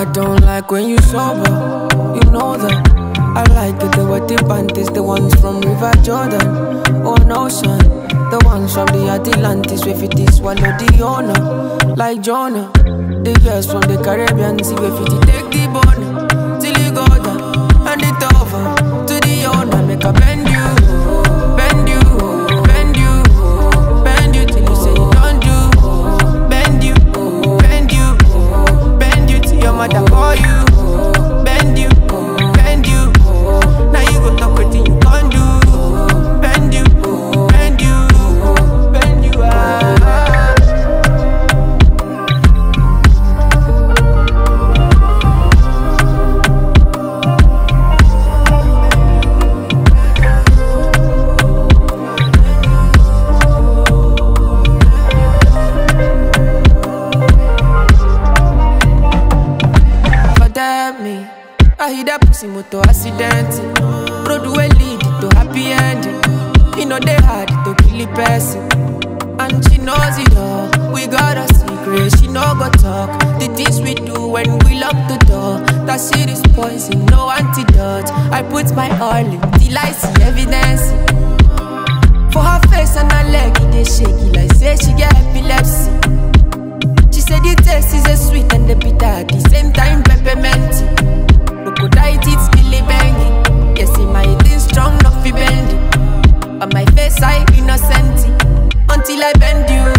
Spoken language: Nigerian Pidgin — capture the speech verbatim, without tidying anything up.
don't like when you sober, you know that. I like it, the wetty panties, the ones from River Jordan or an ocean. The ones from the Atlantis, where fit is swallow the owner, like Jonah. The girls from the Caribbean, see where fit take the bone till you go down, and it over to the owner, make a bend you, bend you, bend you, bend you till you say you don't do. Bend you, bend you, bend you till your mother call you. Bend you, bend you, now you go talk with you can't do. Bend you, bend you, bend you, ah. Me, I hear that pussy motor accident. Road will lead to happy ending. You know they hard to kill a person, and she knows it all. We got a secret, she no go talk. The things we do when we lock the door, that shit is poison, no antidote. I put my all in till I see evidence. For her face and her leg, it is shaky like say she get epilepsy. She said the taste is a sweet and the bitter at the same time peppermint. Crocoditis, Billy Bengy. Yes, in my thing strong, not fi bendy. On my face, I innocent until I bend you.